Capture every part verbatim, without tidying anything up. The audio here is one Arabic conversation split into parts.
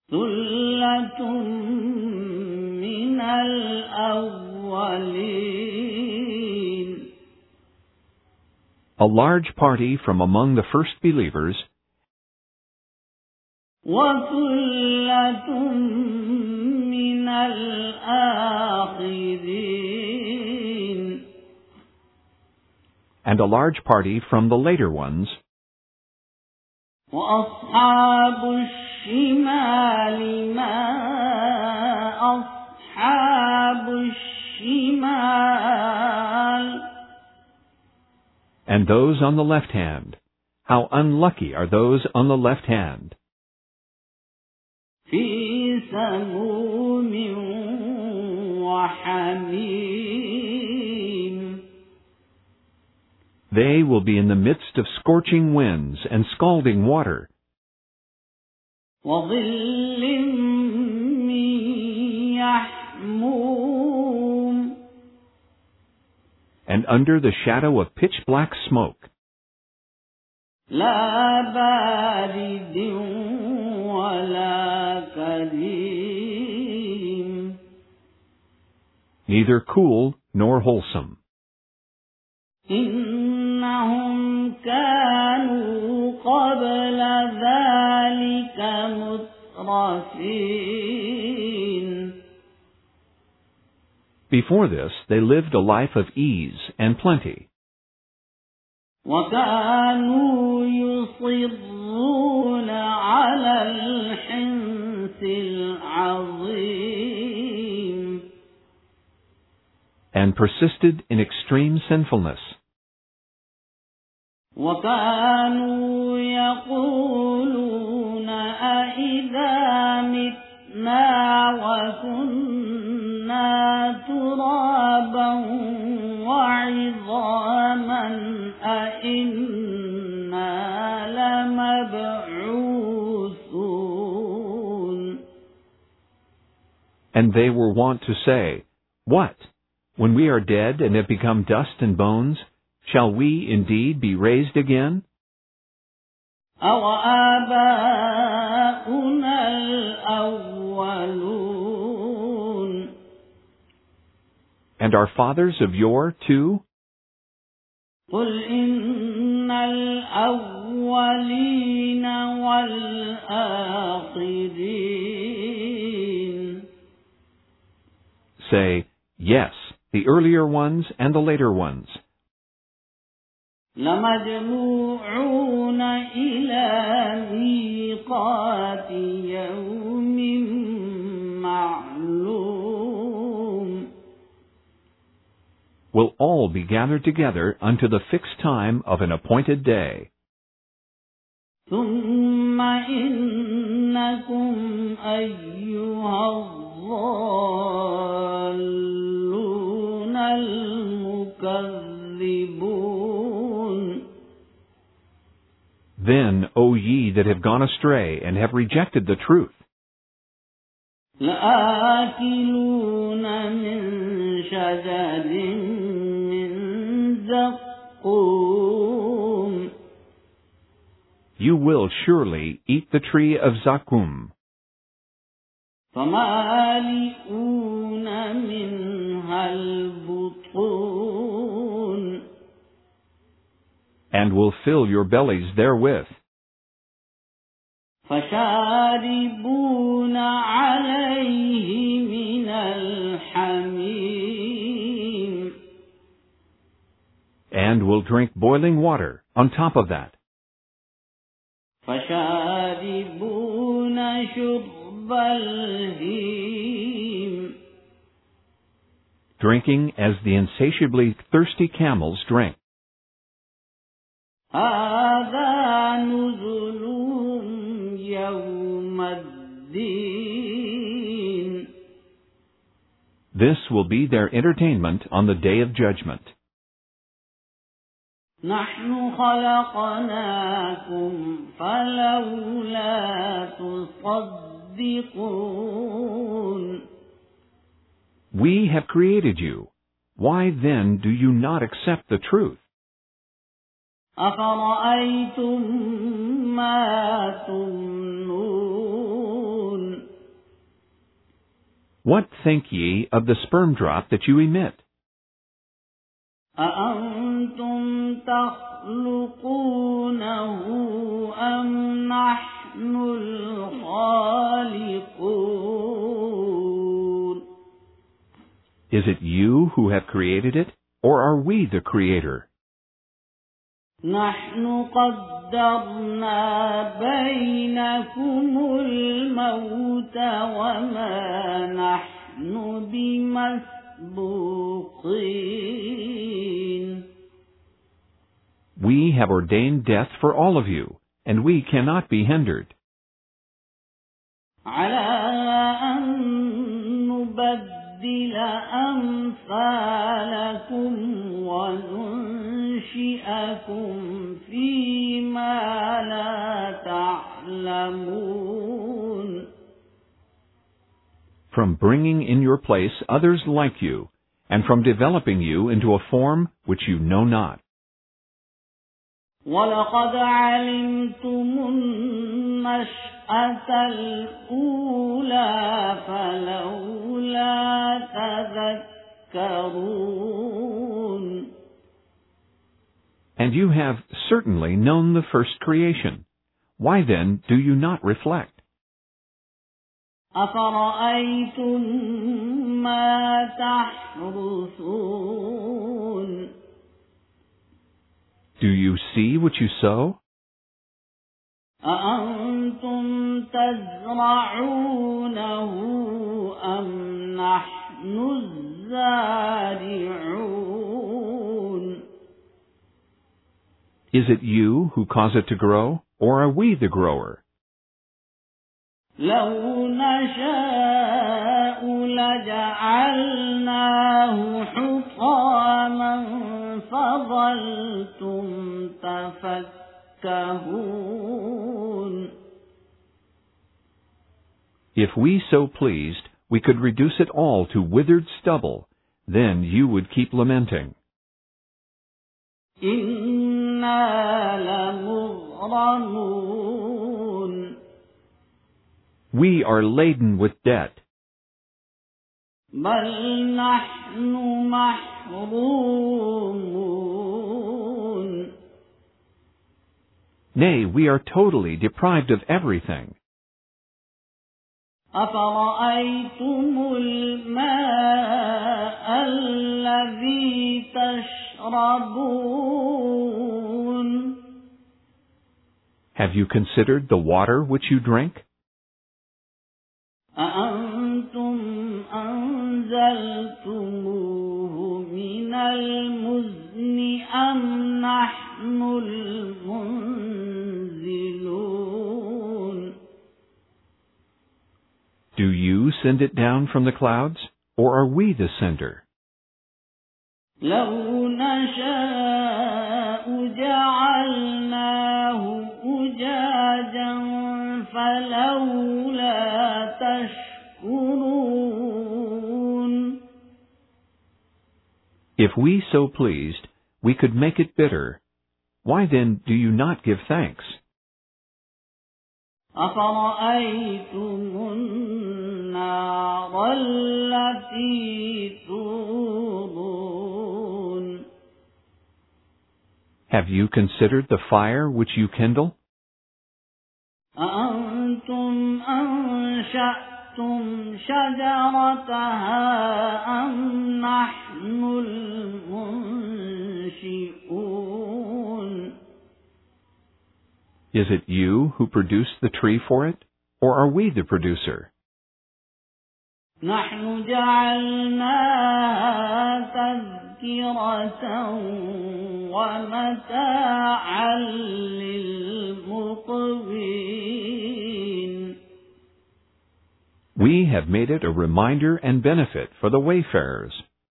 ثُلَّةٌ مِّنَ الْأَوَّلِينَ. A large party from among the first believers, وَثُلَّةٌ مِّنَ الْآخِرِينَ. and a large party from the later ones, وَأَصْحَابُ الشِّمَالِ مَا أَصْحَابُ الشِّمَالِ. and those on the left hand. How unlucky are those on the left hand. فِي سَمُومٍ وَحَمِيمٍ. They will be in the midst of scorching winds and scalding water, وَظِلٍّ مِّن يَحْمُومٍ. and under the shadow of pitch-black smoke. لَا بَارِدٍ وَلَا كَرِيمٍ. Neither cool nor wholesome. إِنَّهُمْ كَانُوا قَبْلَ ذَلِكَ مُتْرَفِينَ. Before this, they lived a life of ease and plenty. وَكَانُوا يُصِرُّونَ عَلَى الْحِنثِ الْعَظِيمِ. And persisted in extreme sinfulness. وَكَانُوا يَقُولُونَ أَإِذَا مِتْنَا وَكُنَّا تُرَابًا وَعِظَامًا أَإِنَّا لَمَبْعُوثُونَ. And they were wont to say, "What? When we are dead and have become dust and bones, shall we indeed be raised again?" أَوَآبَاؤُنَا الْأَوَّلُونَ. And our fathers of yore too? قُلْ إِنَّ الْأَوَّلِينَ وَالْآخِرِينَ. Say, yes, the earlier ones and the later ones. لَمَجْمُوعُونَ إِلَى مِيقَاتِ يَوْمٍ مَّعْلُومٍ. Will all be gathered together unto the fixed time of an appointed day. ثُمَّ إِنَّكُمْ أَيُّهَا الضَّالُّونَ الْمُكَذِّبُونَ. Then, O ye that have gone astray and have rejected the truth, لَآكِلُونَ مِن شَجَرٍ مِّن زَقُّومٍ. you will surely eat the tree of Zaqqum, فَمَالِئُونَ مِنْهَا الْبُطُونَ. and will fill your bellies therewith, فَشَارِبُونَ عَلَيْهِ مِنَ الْحَمِيمِ. and will drink boiling water on top of that, فَشَارِبُونَ شُرْبَ الْهِيمِ. drinking as the insatiably thirsty camels drink. هَذَا نُزُلُهُمْ يَوْمَ الدِّينِ. This will be their entertainment on the day of judgment. نَحْنُ خَلَقْنَاكُمْ فَلَوْلَا تُصَدِّقُونَ. We have created you. Why then do you not accept the truth? أَفَرَأَيْتُم مَّا تُمْنُونَ. What think ye of the sperm drop that you emit? أأنتم تخلقونه أم نحن الخالقون? Is it you who have created it, or are we the creator? نحن قدرنا بينكم الموت وما نحن بمسبوقين. We have ordained death for all of you, and we cannot be hindered. على أن نبدل أمثالكم وننشئكم فيما لا تعلمون. From bringing in your place others like you, and from developing you into a form which you know not. وَلَقَدْ عَلِمْتُمُ النَّشْأَةَ الْأُولَى فَلَوْلَا تَذَكَّرُونَ. And you have certainly known the first creation. Why then do you not reflect? أَفَرَأَيْتُم مَّا تَحْرُثُونَ. Do you see what you sow? أَأَنتُمْ تَزْرَعُونَهُ أَمْ نَحْنُ الزَّارِعُونَ. Is it you who cause it to grow, or are we the grower? لَوْ نَشَاءُ لَجَعَلْنَاهُ حُطَامًا فَظَلْتُمْ تَفَكَّهُونَ. If we so pleased, we could reduce it all to withered stubble. Then you would keep lamenting. إِنَّا لَمُغْرَمُونَ. We are laden with debt. بَلْ نَحْنُ مَحْرُومُونَ. Nay, we are totally deprived of everything. أَفَرَأَيْتُمُ الْمَاءَ الَّذِي تَشْرَبُونَ. Have you considered the water which you drink? أَأَنْتُمْ أَنزَلْتُمُوهُ مِنَ الْمُزْنِ أَمْ نَحْنُ الْمُنزِلُونَ. Do you send it down from the clouds, or are we the sender? لَوْ نَشَاءُ جَعَلْنَاهُ أُجَاجًا فَلَوْلَا تَشْكُرُونَ. If we so pleased, we could make it bitter. Why then do you not give thanks? أَفَرَأَيْتُمُ النَّارَ الَّتِي تُورُونَ. Have you considered the fire which you kindle? أَأَنْتُمْ أَنشَأْتُمْ شَجَرَتَهَا أَمْ نَحْنُ الْمُنشِئُونَ. Is it you who produced the tree for it, or are we the producer? نَحْنُ جَعَلْنَاهَا تَذْكِرَةً وَمَتَاعًا لِلْمُقْوِينَ. We have made it a reminder and benefit for the wayfarers.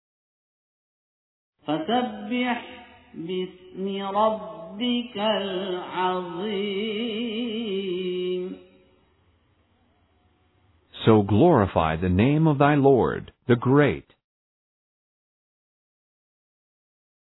فَسَبِّحْ بِاسْمِ رَبِّكَ الْعَظِيمِ. So glorify the name of thy Lord, the Great.